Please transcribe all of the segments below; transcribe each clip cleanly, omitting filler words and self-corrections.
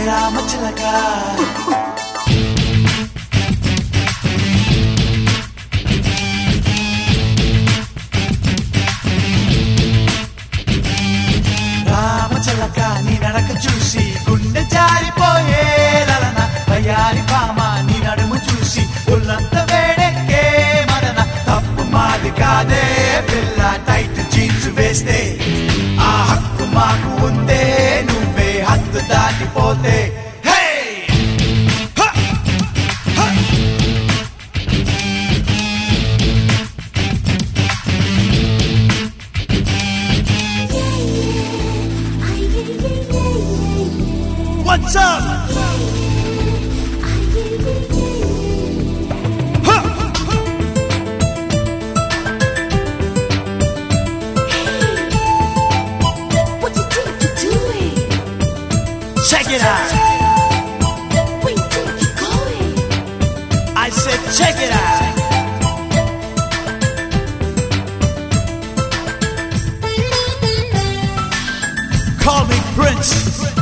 రామచిలక రామచిలక నీ నడక చూసి గుండె జారిపోయే లలన వయ్యారి భామ నీ నడుము చూసి ఒళ్ళంత వేడెక్కే మదన తప్పు మాది కాదే పిల్ల టైట్ జీన్స్ వేస్తే ఆ హక్కు మాకు ఉందే నువ్వే హద్దు దాటిపోతే What's up? Check it out. Where you think you're going? I said check it out. Call me Prince.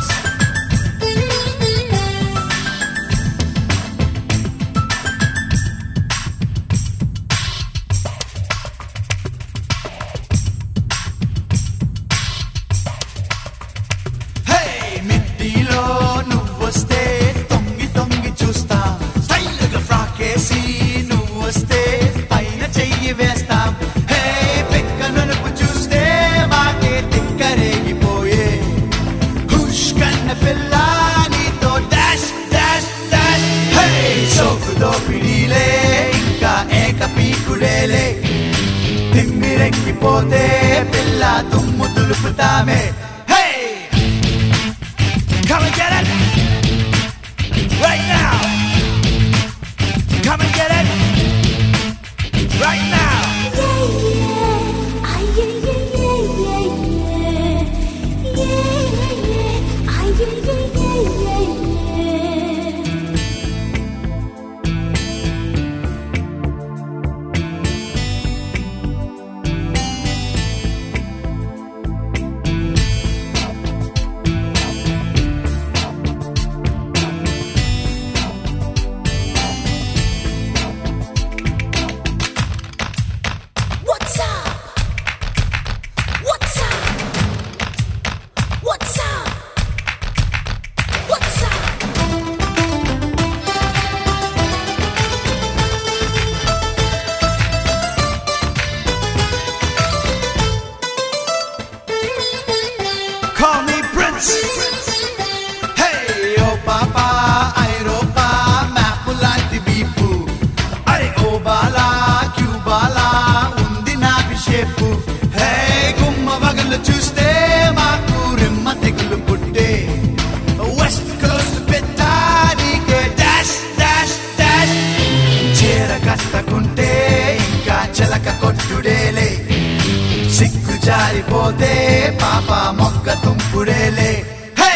మిట్టిలో నువ్వొస్తే తొంగి తొంగి చూస్తాం స్టైల్గా ఫ్రాకేసి నువ్వొస్తే పైన చెయ్యి వేస్తాం హే పెక్క నలుపు చూస్తే మాకే తిక్కరేగిపోయే హుష్ కన్న పిల్ల నీతో డాష్ డాష్ డాష్ హే సోకు దోపిడీలే ఇంకా ఏక పీకుడేలే తిమ్మిరెక్కిపోతే పిల్ల దుమ్ము దులుపుతామే Come and get it right now. Come and get it right now. Call me Prince. Hey, oh papa, Europa, mapulanti vipu. Are oh bala, Cubala, undi na bishepu. Hey, gumma vagalu chuste, maaku rimma tegulu putte. West Coast pettani ke dash dash dash. Chera kattakunte inka chalaka kottudele. సిగ్గు జారిపోతే పాప మొక్క తుంపుడేలే హే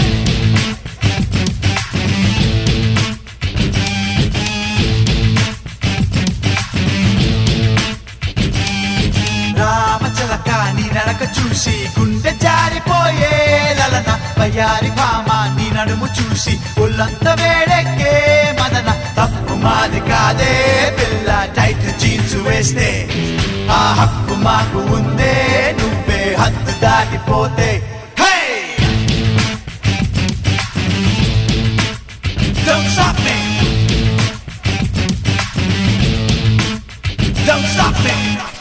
రామచిలక నీ నడక చూసి గుండె జారిపోయే లలన వయ్యారి భామ నీ నడుము చూసి ఒళ్ళంత వేడెక్కే మదన తప్పు మాది కాదే పిల్ల టైట్ జీన్స్ వేస్తే ఆ హక్కు మాకు ఉందే నువ్వే హద్దు దాటిపోతే Don't stop me. Don't stop me.